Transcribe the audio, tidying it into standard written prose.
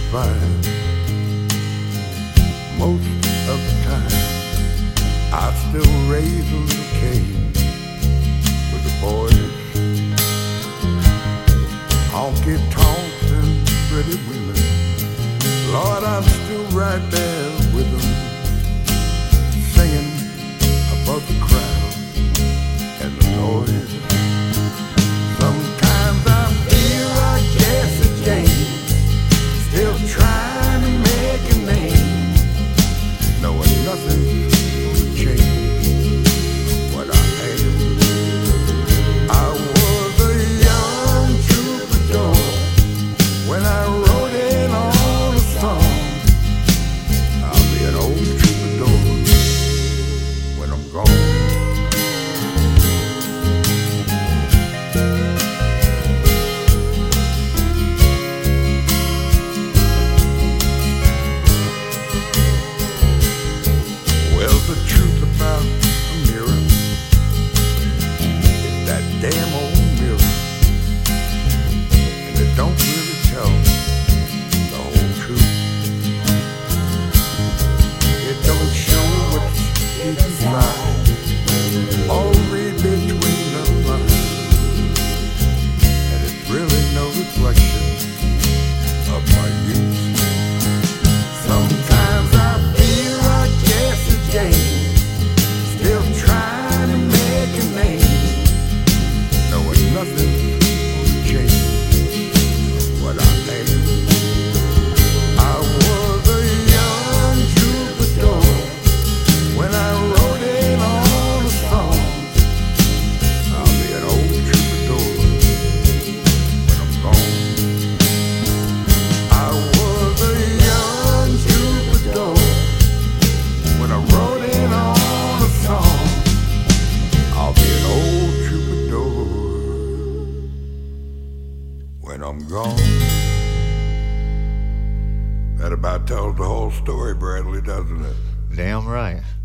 fine. Most of the time, I still raise a little Cain with the boys. Honky tonks and pretty women. Lord, I'm still right there with them, singing above the crowd and the noise. Sometimes I feel like Jesse James, still trying to make a name, knowing nothing will change what I am. I was a young troubadour when I wrote it on a song. I'll be an old troubadour when I'm gone. Well, the truth about a mirror is that damn old mirror, and it don't really tell the whole truth. It don't show what's deep inside, all read between the lines, and it's really no reflection of my youth. Sometimes I feel like Jesse James, still trying to make a name, knowing nothing will change what I am. I was a young troubadour when I wrote it on a song. I'll be an old troubadour when I'm gone. I was a young troubadour when I wrote it on a song. I'll be an old troubadour when I'm gone. That about tells the whole story, Bradley, doesn't it? Damn right.